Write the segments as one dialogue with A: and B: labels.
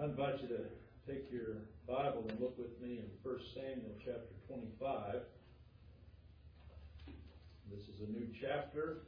A: invite you to take your Bible and look with me in 1 Samuel chapter 25. This is a new chapter,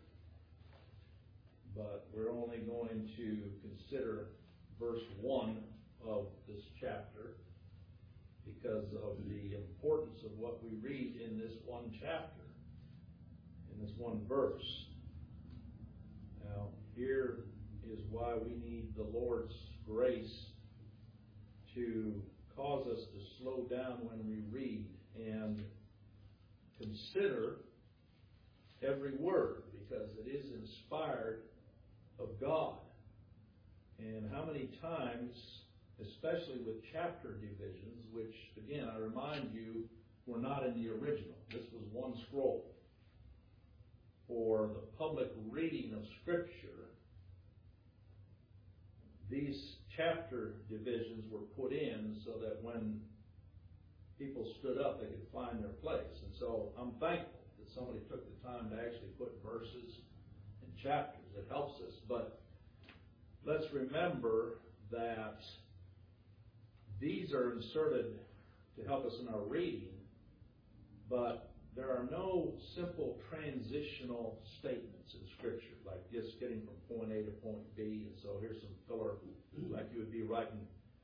A: but we're only going to consider verse 1 of this chapter because of the importance of what we read in this one chapter, in this one verse. Now, here is why we need the Lord's grace to cause us to slow down when we read and consider every word, because it is inspired of God. And how many times, especially with chapter divisions, which, again, I remind you, were not in the original. This was one scroll. For the public reading of Scripture, these chapter divisions were put in so that when people stood up, they could find their place. And so I'm thankful that somebody took the time to actually put verses and chapters. It helps us. But let's remember that these are inserted to help us in our reading, but there are no simple transitional statements in Scripture, like just getting from point A to point B, and so here's some filler, like you would be writing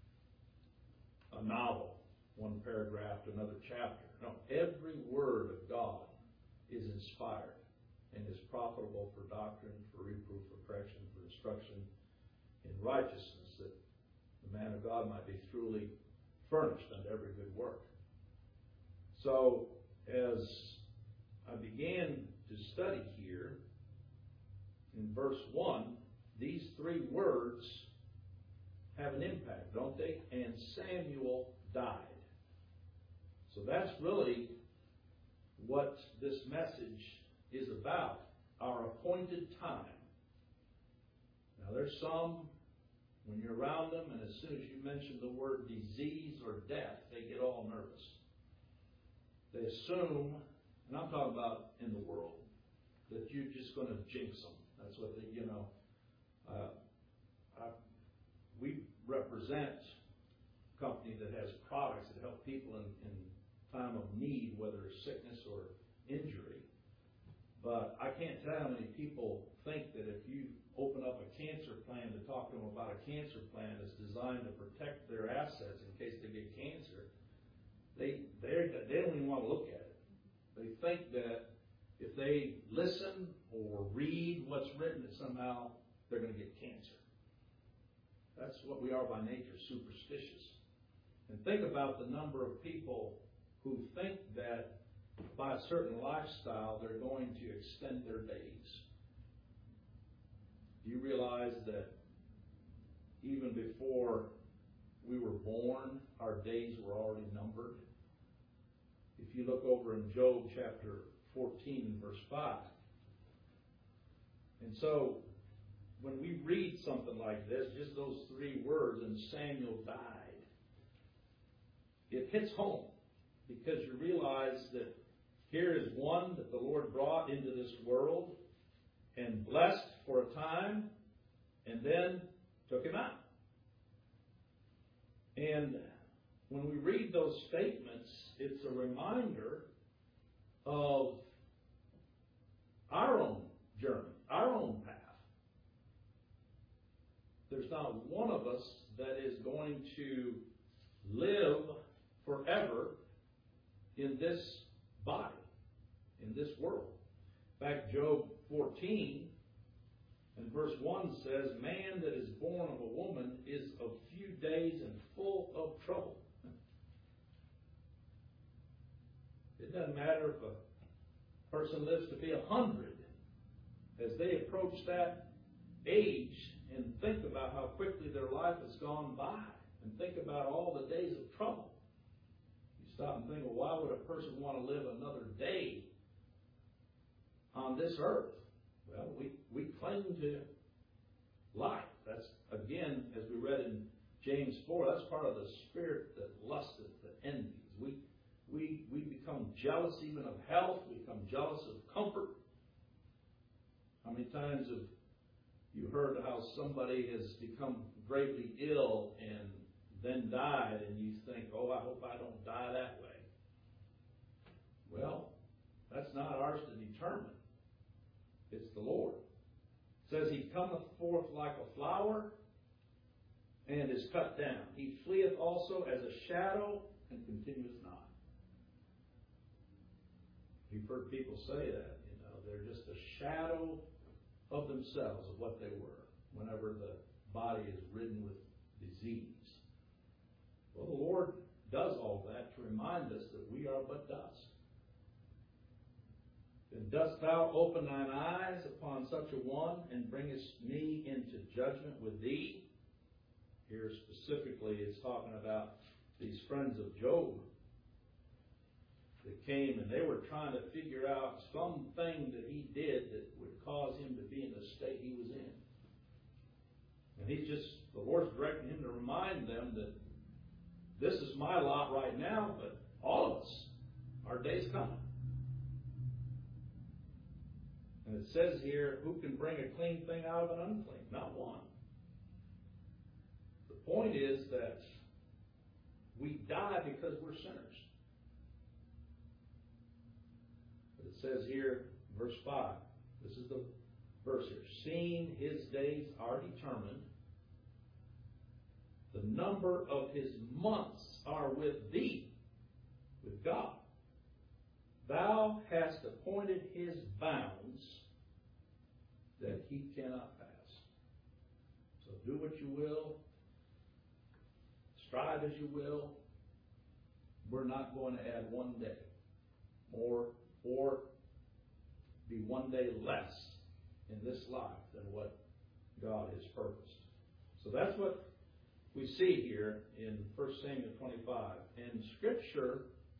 A: a novel, one paragraph to another chapter. No, every word of God is inspired and is profitable for doctrine, for reproof, for correction, for instruction in righteousness, that the man of God might be truly furnished unto every good work. So, as I began to study here, in verse 1, these three words have an impact, don't they? And Samuel died. So that's really what this message is about, our appointed time. Now there's some, when you're around them, and as soon as you mention the word disease or death, they get all nervous. They assume, and I'm talking about in the world, that you're just going to jinx them. That's what they, we represent a company that has products that help people in time of need, whether it's sickness or injury. But I can't tell how many people think that if you open up a cancer plan to talk to them about a cancer plan that's designed to protect their assets in case they get cancer, they don't even want to look at it. They think that if they listen or read what's written, that somehow they're going to get cancer. That's what we are by nature, superstitious. And think about the number of people who think that by a certain lifestyle they're going to extend their days. Do you realize that even before we were born, our days were already numbered? If you look over in Job chapter 14, verse 5. And so, when we read something like this, just those three words, and Samuel died, it hits home, because you realize that here is one that the Lord brought into this world and blessed for a time, and then took him out. And when we read those statements, it's a reminder of our own journey, our own path. There's not one of us that is going to live forever in this body, in this world. In fact, Job 14 and verse 1 says, "Man that is born of a woman is of few days and full of trouble." It doesn't matter if a person lives to be 100. As they approach that age and think about how quickly their life has gone by, and think about all the days of trouble, you stop and think, well, why would a person want to live another day on this earth? Well, we cling to life. That's, again, as we read in James 4, that's part of the spirit that lusteth, that envies. We become jealous even of health. We become jealous of comfort. How many times have you heard how somebody has become greatly ill and then died, and you think, oh, I hope I don't die that way. Well, that's not ours to determine. It's the Lord. It says, He cometh forth like a flower and is cut down. He fleeth also as a shadow and continueth not. You've heard people say that, they're just a shadow of themselves, of what they were, whenever the body is ridden with disease. Well, the Lord does all that to remind us that we are but dust. And dost thou open thine eyes upon such a one, and bringest me into judgment with thee? Here specifically it's talking about these friends of Job that came, and they were trying to figure out something that he did that would cause him to be in the state he was in. And the Lord's directing him to remind them that this is my lot right now, but all of us, our day's coming. And it says here, who can bring a clean thing out of an unclean? Not one. The point is that we die because we're sinners. But it says here, verse 5, this is the verse here, seeing his days are determined, the number of his months are with thee, with God. Thou hast appointed his bounds that he cannot pass. So do what you will, strive as you will, we're not going to add one day more or be one day less in this life than what God has purposed. So that's what we see here in 1 Samuel 25. And Scripture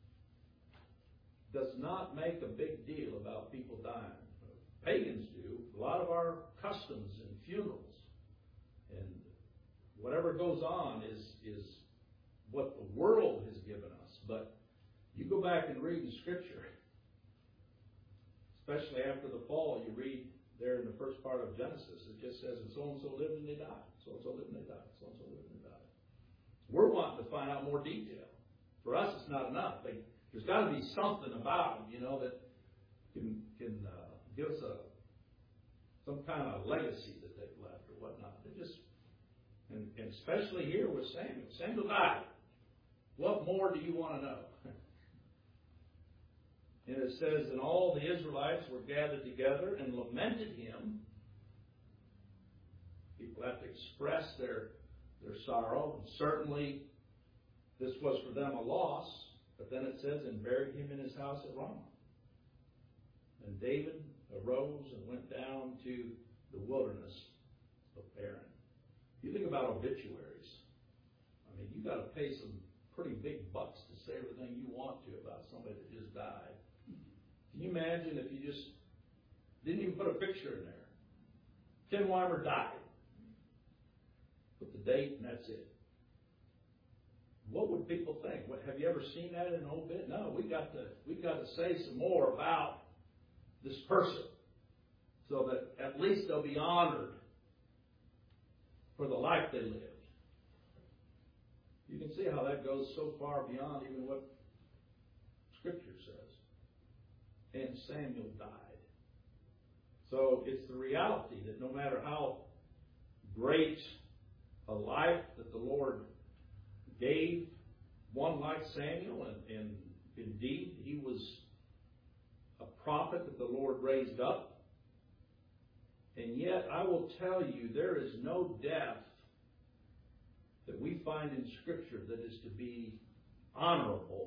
A: does not make a big deal about people dying. Pagans do. A lot of our customs and funerals and whatever goes on is what the world has given us. But you go back and read in Scripture, especially after the fall, you read there in the first part of Genesis, it just says, and so-and-so lived and they died. So-and-so lived and they died. So-and-so lived and they died. We're wanting to find out more detail. For us, it's not enough. There's got to be something about them, that can give us some kind of legacy that they've left or whatnot. And especially here with Samuel. Samuel died. What more do you want to know? And it says, and all the Israelites were gathered together and lamented him. People have to express their sorrow. And certainly this was for them a loss. But then it says, and buried him in his house at Ramah. And David arose and went down to the wilderness of Paran. You think about obituaries. I mean, you've got to pay some pretty big bucks to say everything you want to about somebody that just died. Can you imagine if you just didn't even put a picture in there? Ken Weimer died. Put the date and that's it. What would people think? Have you ever seen that in an obit? No, we got to say some more about this person so that at least they'll be honored for the life they lived. You can see how that goes so far beyond even what Scripture says. And Samuel died. So it's the reality that no matter how great a life that the Lord gave one like Samuel, and indeed he was a prophet that the Lord raised up, and yet I will tell you there is no death that we find in Scripture that is to be honorable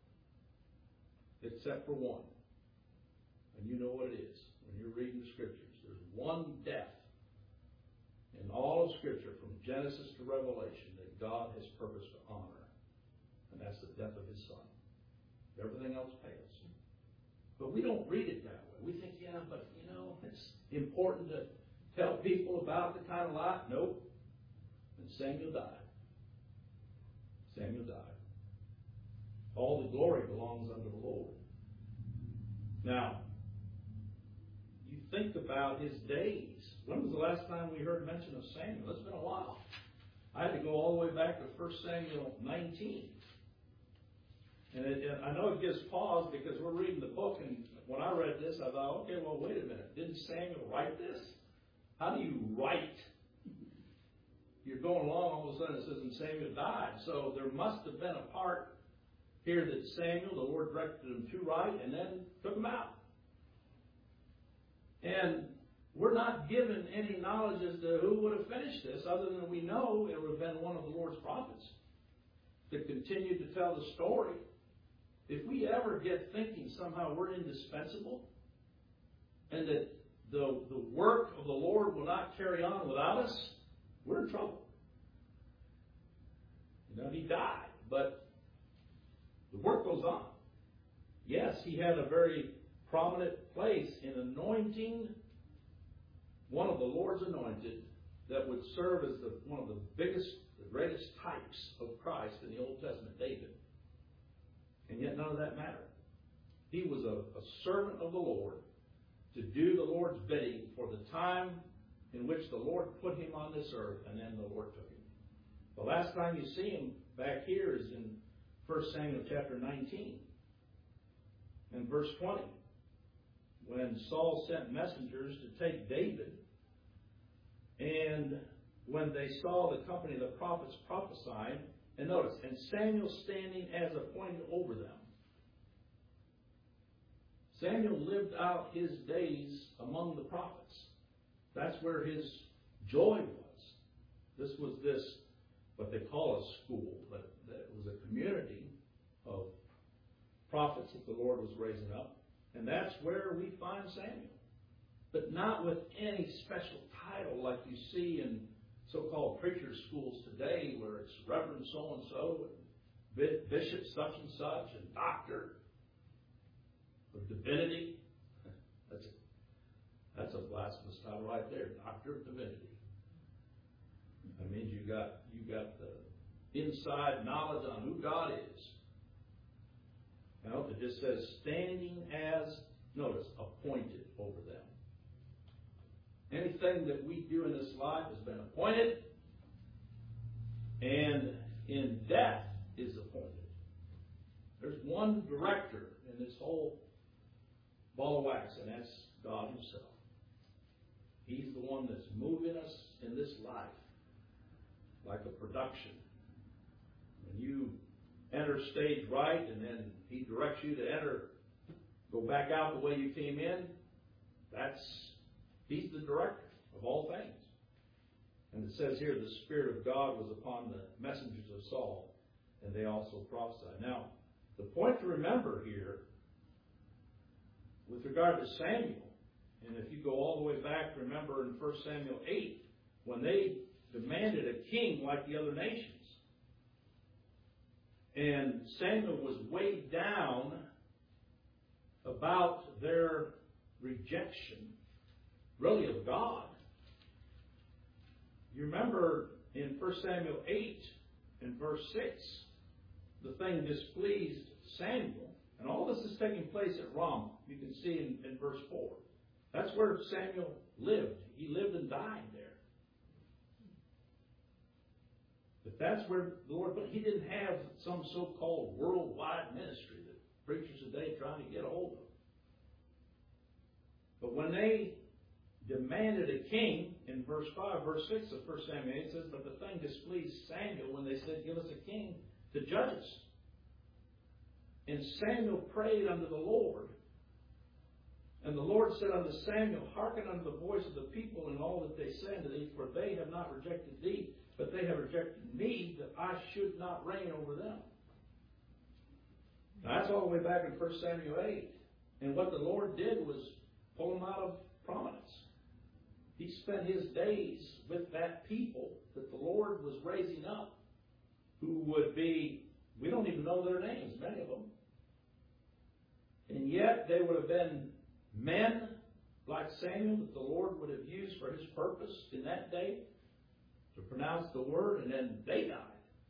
A: except for one. And you know what it is when you're reading the Scriptures. There's one death in all of Scripture from Genesis to Revelation that God has purposed to honor. And that's the death of His Son. Everything else pales. But we don't read it that way. We think, yeah, but it's important to tell people about the kind of life. Nope. And Samuel died. Samuel died. All the glory belongs unto the Lord. Now, you think about his days. When was the last time we heard mention of Samuel? It's been a while. I had to go all the way back to 1 Samuel 19. And I know it gives pause because we're reading the book, and when I read this, I thought, okay, well, wait a minute. Didn't Samuel write this? How do you write? You're going along, all of a sudden it says, and Samuel died. So there must have been a part here that Samuel, the Lord directed him to write, and then took him out. And we're not given any knowledge as to who would have finished this, other than we know it would have been one of the Lord's prophets that continued to tell the story. If we ever get thinking somehow we're indispensable, and that the work of the Lord will not carry on without us, we're in trouble. He died, but the work goes on. Yes, he had a very prominent place in anointing one of the Lord's anointed that would serve as one of the biggest, the greatest types of Christ in the Old Testament, David. And yet none of that mattered. He was a servant of the Lord to do the Lord's bidding for the time in which the Lord put him on this earth, and then the Lord took him. The last time you see him back here is in 1 Samuel chapter 19 and verse 20, when Saul sent messengers to take David, and when they saw the company of the prophets prophesying, and notice, and Samuel standing as appointed over them. Samuel lived out his days among the prophets. That's where his joy was. This was what they call a school, but it was a community of prophets that the Lord was raising up. And that's where we find Samuel. But not with any special title like you see in so-called preacher schools today, where it's Reverend so-and-so, and Bishop such and such, and Doctor of Divinity. That's a blasphemous title right there, Doctor of Divinity. That means you got the inside knowledge on who God is. Now, it just says standing as, notice, appointed over them. Anything that we do in this life has been appointed, and in death is appointed. There's one director in this whole ball of wax, and that's God himself. He's the one that's moving us in this life like a production. When you enter stage right, and then he directs you to go back out the way you came in, he's the director of all things. And it says here, the Spirit of God was upon the messengers of Saul, and they also prophesied. Now, the point to remember here, with regard to Samuel, and if you go all the way back, remember in 1 Samuel 8, when they demanded a king like the other nations, and Samuel was weighed down about their rejection, really, of God. You remember in 1 Samuel 8 and verse 6, the thing displeased Samuel. And all this is taking place at Ramah. You can see in verse 4. That's where Samuel lived. He lived and died there. But that's where the Lord put. He didn't have some so-called worldwide ministry that preachers today trying to get a hold of. But when they demanded a king, in verse 5, verse 6 of 1 Samuel 8, it says, but the thing displeased Samuel when they said, give us a king to judge us. And Samuel prayed unto the Lord. And the Lord said unto Samuel, hearken unto the voice of the people in all that they say unto thee, for they have not rejected thee, but they have rejected me, that I should not reign over them. Now, that's all the way back in 1 Samuel 8. And what the Lord did was pull him out of prominence. He spent his days with that people that the Lord was raising up, who would be, we don't even know their names, many of them. And yet they would have been men like Samuel that the Lord would have used for his purpose in that day to pronounce the word, and then they died.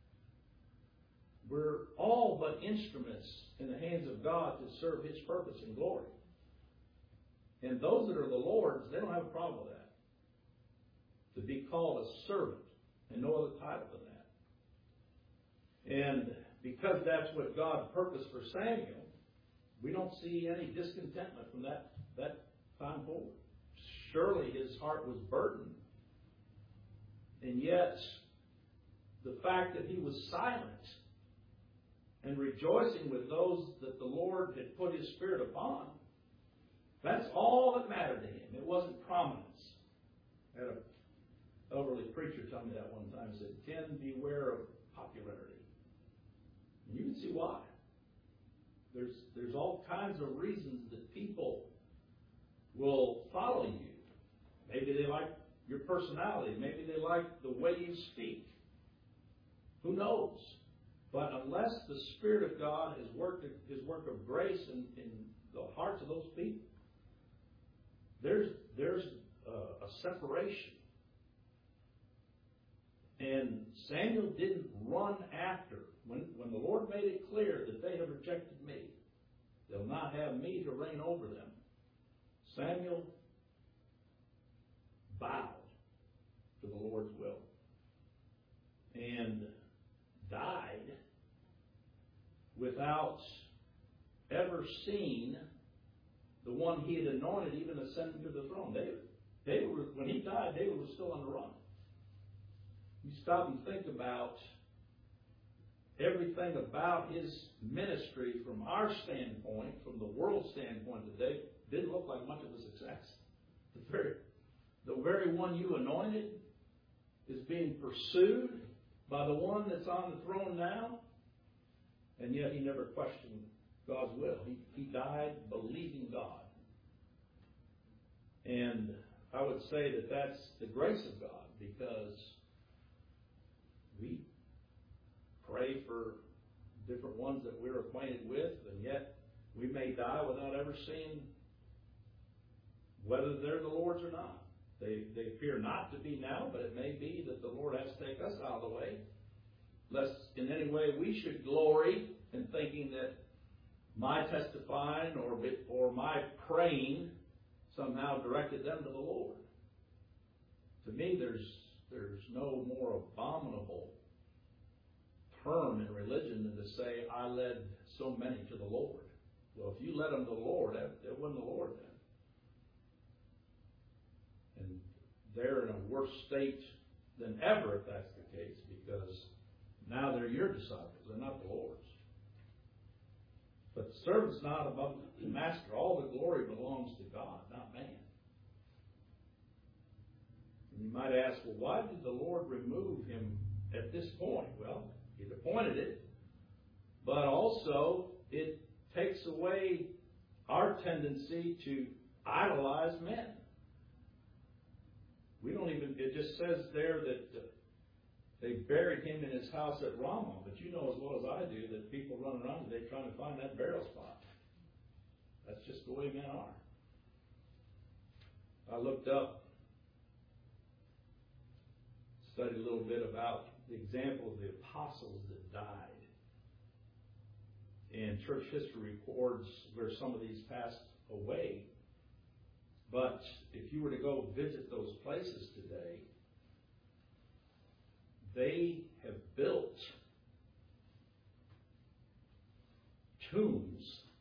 A: We're all but instruments in the hands of God to serve his purpose and glory. And those that are the Lord's, they don't have a problem with that. To be called a servant and no other title than that. And because that's what God purposed for Samuel, we don't see any discontentment from that time forward. Surely his heart was burdened. And yet, the fact that he was silent and rejoicing with those that the Lord had put his Spirit upon, that's all that mattered to him. It wasn't prominence. I had an elderly preacher tell me that one time. He said, "Ken, beware of popularity." And you can see why. There's all kinds of reasons that people will follow you. Maybe they like your personality. Maybe they like the way you speak. Who knows? But unless the Spirit of God has worked His work of grace in the hearts of those people, there's a separation. And Samuel didn't run after. When the Lord made it clear that they have rejected me, they'll not have me to reign over them, Samuel bowed to the Lord's will and died without ever seeing the one he had anointed even ascending to the throne. When he died, David was still on the run. You stop and think about everything about his ministry from our standpoint, from the world standpoint today, didn't look like much of a success. The very one you anointed is being pursued by the one that's on the throne now, and yet he never questioned God's will. He died believing God. And I would say that that's the grace of God, because we pray for different ones that we're acquainted with, and yet we may die without ever seeing whether they're the Lord's or not. They appear not to be now, but it may be that the Lord has to take us out of the way, lest in any way we should glory in thinking that my testifying or my praying somehow directed them to the Lord. To me, there's no more abominable term in religion than to say, I led so many to the Lord. Well, if you led them to the Lord, it wasn't the Lord then. And they're in a worse state than ever if that's the case, because now they're your disciples, they're not the Lord's. But the servant's not above the master. All the glory belongs to God, not man. And you might ask, well, why did the Lord remove him at this point? Well, He'd appointed it, but also it takes away our tendency to idolize men. It just says there that they buried him in his house at Ramah, but you know as well as I do that people run around today trying to find that burial spot. That's just the way men are. I looked up, studied a little bit about the example of the apostles that died. And church history records where some of these passed away. But if you were to go visit those places today, they have built tombs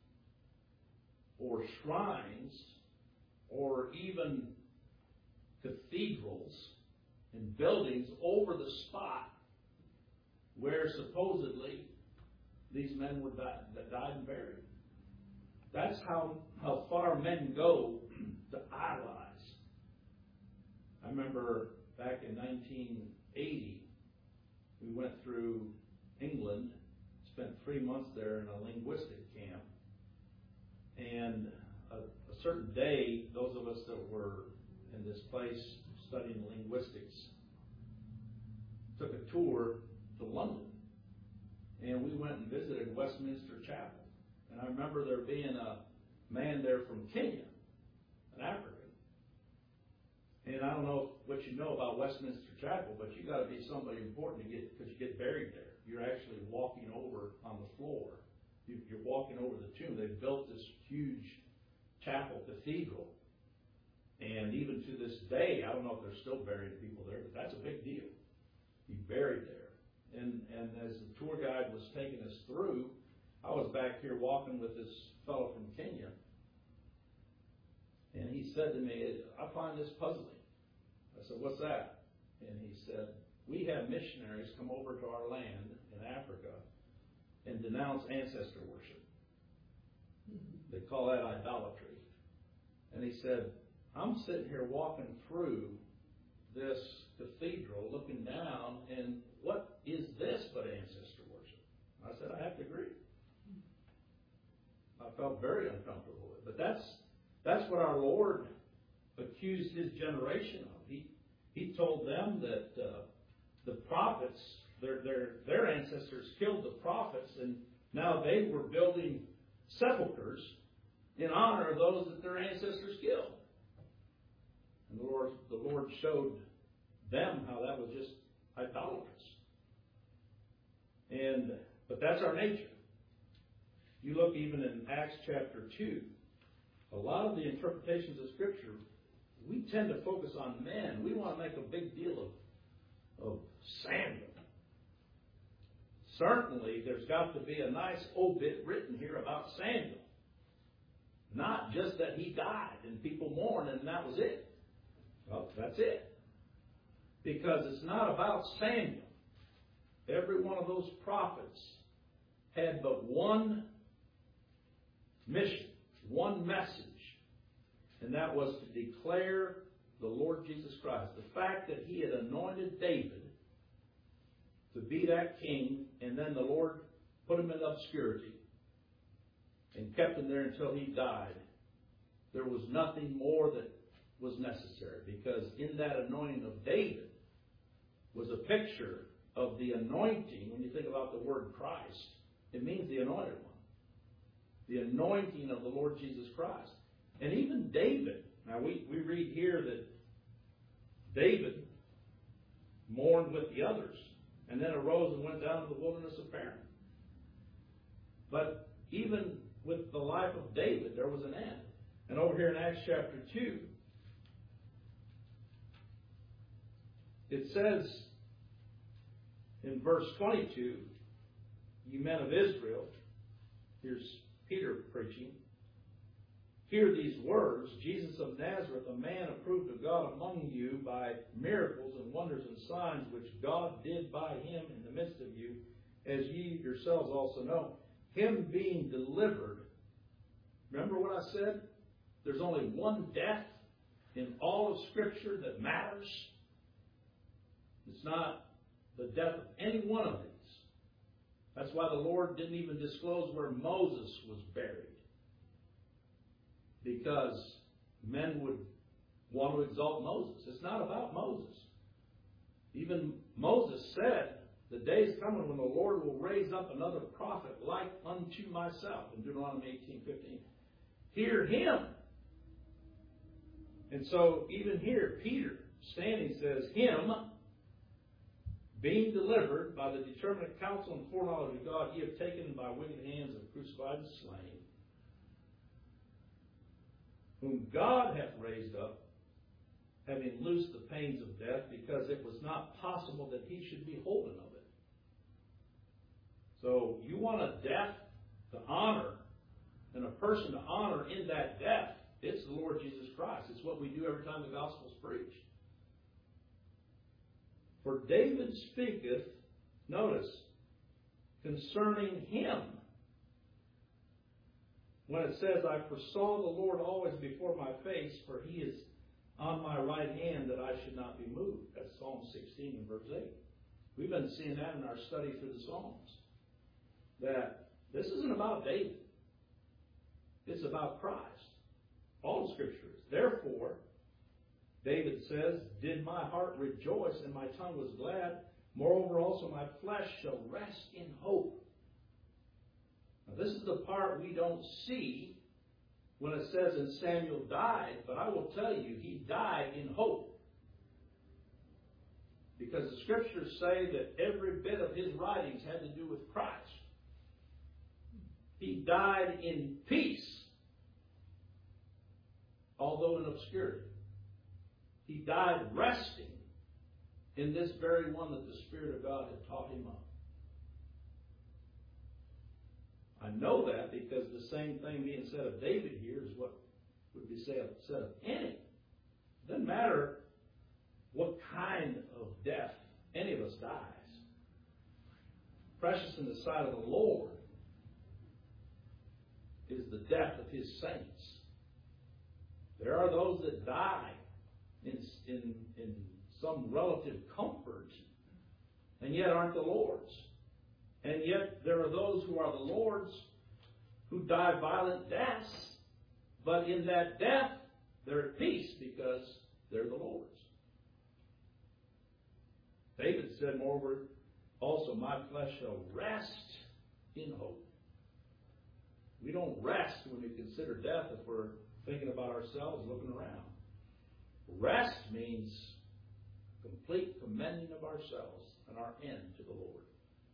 A: or shrines or even cathedrals and buildings over the spot where supposedly these men were that died and buried. That's how far men go to idolize. I remember back in 1980, we went through England, spent 3 months there in a linguistic camp, and a certain day, those of us that were in this place studying linguistics took a tour to London, and we went and visited Westminster Chapel. And I remember there being a man there from Kenya, an African. And I don't know what you know about Westminster Chapel, but you got to be somebody important to get, because you get buried there. You're actually walking over on the floor. You're walking over the tomb. They built this huge chapel cathedral. And even to this day, I don't know if they're still burying people there, but that's a big deal. He buried there. And as the tour guide was taking us through, I was back here walking with this fellow from Kenya. And he said to me, I find this puzzling. I said, what's that? And he said, we have missionaries come over to our land in Africa and denounce ancestor worship. They call that idolatry. And he said, I'm sitting here walking through this cathedral looking down, and what is this but ancestor worship? I said, I have to agree. I felt very uncomfortable with it. But that's what our Lord accused his generation of. He told them that the prophets, their ancestors killed the prophets, and now they were building sepulchres in honor of those that their ancestors killed. And the Lord showed them how that was just idolatrous. But that's our nature. You look even in Acts chapter 2, a lot of the interpretations of Scripture, we tend to focus on men. We want to make a big deal of Samuel. Certainly, there's got to be a nice obit written here about Samuel. Not just that he died and people mourned and that was it. Well, that's it. Because it's not about Samuel. Every one of those prophets had but one mission, one message, and that was to declare the Lord Jesus Christ. The fact that he had anointed David to be that king, and then the Lord put him in obscurity and kept him there until he died. There was nothing more that was necessary, because in that anointing of David was a picture of the anointing. When you think about the word Christ, it means the anointed one. The anointing of the Lord Jesus Christ. And even David, now we read here that David mourned with the others and then arose and went down to the wilderness of Paran. But even with the life of David, there was an end. And over here in Acts chapter 2, it says in verse 22, you men of Israel, here's Peter preaching, hear these words, Jesus of Nazareth, a man approved of God among you by miracles and wonders and signs which God did by him in the midst of you, as ye yourselves also know, him being delivered. Remember what I said? There's only one death in all of Scripture that matters. It's not the death of any one of these. That's why the Lord didn't even disclose where Moses was buried. Because men would want to exalt Moses. It's not about Moses. Even Moses said, the day is coming when the Lord will raise up another prophet like unto myself, in Deuteronomy 18:15. Hear him. And so even here, Peter standing says, him being delivered by the determinate counsel and foreknowledge of God, ye have taken by wicked hands and crucified and slain, whom God hath raised up, having loosed the pains of death, because it was not possible that he should be holden of it. So you want a death to honor, and a person to honor in that death, it's the Lord Jesus Christ. It's what we do every time the gospel is preached. For David speaketh, notice, concerning him, when it says, I foresaw the Lord always before my face, for he is on my right hand that I should not be moved. That's Psalm 16 and verse 8. We've been seeing that in our study through the Psalms. That this isn't about David. It's about Christ. All of Scripture is. Therefore, David says, did my heart rejoice and my tongue was glad. Moreover also my flesh shall rest in hope. Now this is the part we don't see when it says, and Samuel died. But I will tell you, he died in hope. Because the Scriptures say that every bit of his writings had to do with Christ. He died in peace, although in obscurity. He died resting, in this very one that the Spirit of God had taught him of. I know that because the same thing being said of David here is what would be said of any. It doesn't matter what kind of death any of us dies. Precious in the sight of the Lord is the death of His saints. There are those that die in some relative comfort and yet aren't the Lord's. And yet there are those who are the Lord's who die violent deaths, but in that death they're at peace because they're the Lord's. David said, moreover, also my flesh shall rest in hope. We don't rest when we consider death if we're thinking about ourselves, looking around. Rest means complete commending of ourselves and our end to the Lord.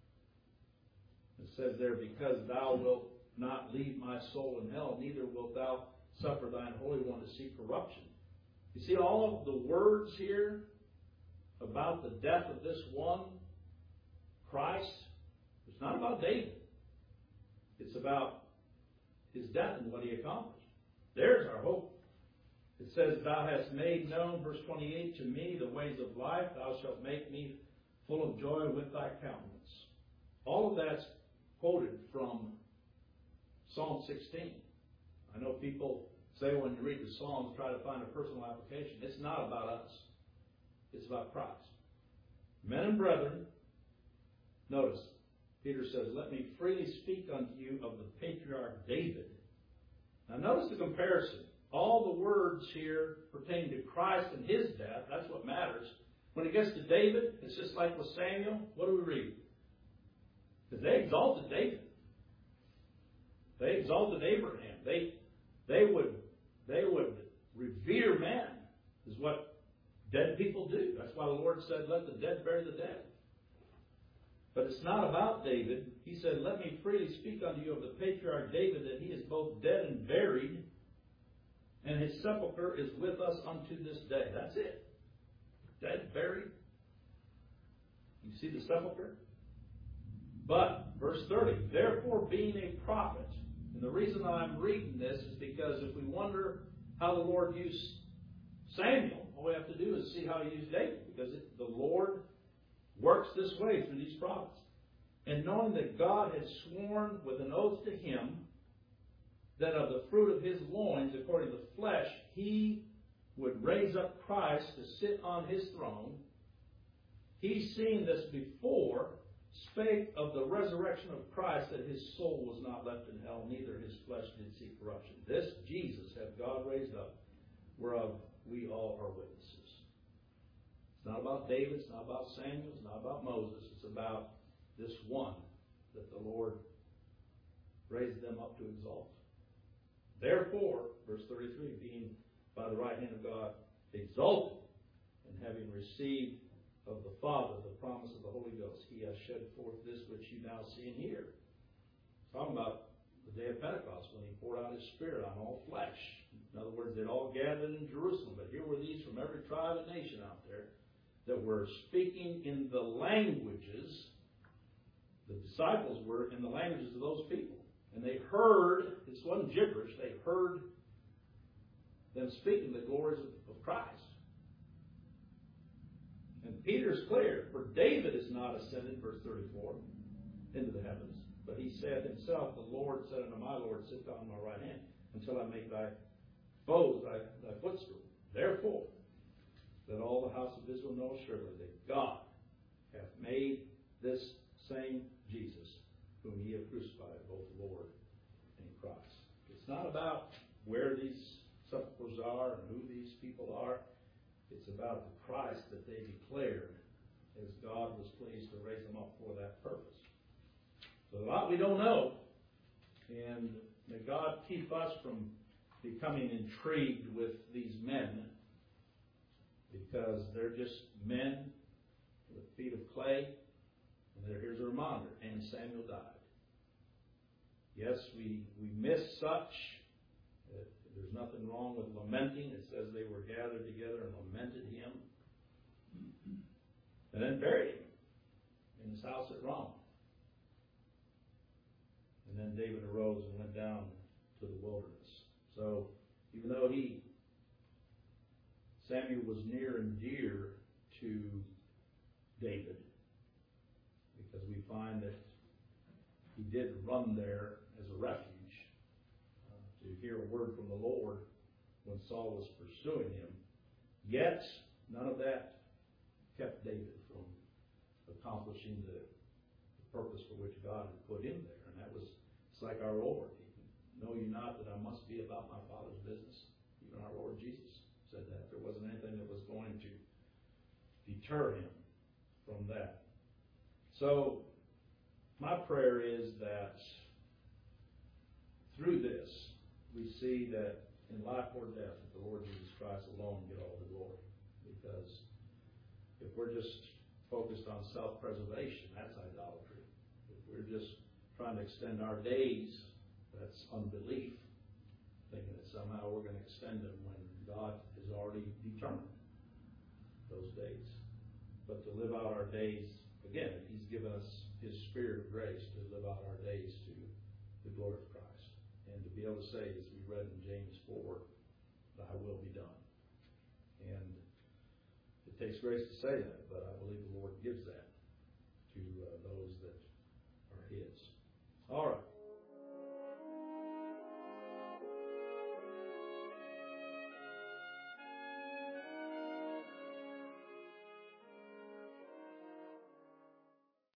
A: It says there, because thou wilt not leave my soul in hell, neither wilt thou suffer thine Holy One to see corruption. You see all of the words here about the death of this one, Christ. It's not about David. It's about his death and what he accomplished. There's our hope. It says, thou hast made known, verse 28, to me the ways of life. Thou shalt make me full of joy with thy countenance. All of that's quoted from Psalm 16. I know people say when you read the Psalms, try to find a personal application. It's not about us. It's about Christ. Men and brethren, notice, Peter says, let me freely speak unto you of the patriarch David. Now notice the comparison. All the words here pertain to Christ and his death. That's what matters. When it gets to David, it's just like with Samuel. What do we read? Because they exalted David. They exalted Abraham. They would revere men, is what dead people do. That's why the Lord said, let the dead bury the dead. But it's not about David. He said, let me freely speak unto you of the patriarch David, that he is both dead and buried, and his sepulchre is with us unto this day. That's it. Dead, buried. You see the sepulchre? But, verse 30, therefore being a prophet, and the reason I'm reading this is because if we wonder how the Lord used Samuel, all we have to do is see how he used David, because the Lord works this way through these prophets. And knowing that God had sworn with an oath to him that of the fruit of his loins, according to the flesh, he would raise up Christ to sit on his throne, he, seeing this before, spake of the resurrection of Christ, that his soul was not left in hell, neither his flesh did see corruption. This Jesus hath God raised up, whereof we all are witnesses. It's not about David, it's not about Samuel, it's not about Moses. It's about this one that the Lord raised them up to exalt. Therefore, verse 33, being by the right hand of God exalted, and having received of the Father the promise of the Holy Ghost, he has shed forth this which you now see and hear. Talking about the day of Pentecost, when he poured out his Spirit on all flesh. In other words, they'd all gathered in Jerusalem, but here were these from every tribe and nation out there that were speaking in the languages. The disciples were in the languages of those people. And they heard, this wasn't gibberish, they heard them speaking the glories of Christ. And Peter's clear, for David is not ascended, verse 34, into the heavens. But he said himself, the Lord said unto my Lord, sit down on my right hand, until I make thy foes thy footstool. Therefore, let all the house of Israel know surely that God hath made this same Jesus, whom ye have crucified, both Lord and Christ. It's not about where these sepulchres are and who these people are. It's about the Christ that they declared, as God was pleased to raise them up for that purpose. So a lot we don't know, and may God keep us from becoming intrigued with these men, because they're just men with feet of clay. And here's a reminder, and Samuel died. Yes, we miss such. There's nothing wrong with lamenting. It says they were gathered together and lamented him. and then buried him in his house at Ramah. And then David arose and went down to the wilderness. So, even though Samuel was near and dear to David, because we find that he did run there as a refuge to hear a word from the Lord when Saul was pursuing him, yet none of that kept David from accomplishing the purpose for which God had put him there. And that was, it's like our Lord. Know you not that I must be about my Father's business? Even our Lord Jesus said that. There wasn't anything that was going to deter him from that. So, my prayer is that through this, we see that in life or death, that the Lord Jesus Christ alone get all the glory. Because if we're just focused on self-preservation, that's idolatry. If we're just trying to extend our days, that's unbelief, thinking that somehow we're going to extend them when God has already determined those days. But to live out our days, again, He's given us His Spirit of grace to live out our days to the glory of Christ. And to be able to say, as we read in James 4, thy will be done. And it takes grace to say that, but I believe the Lord gives that.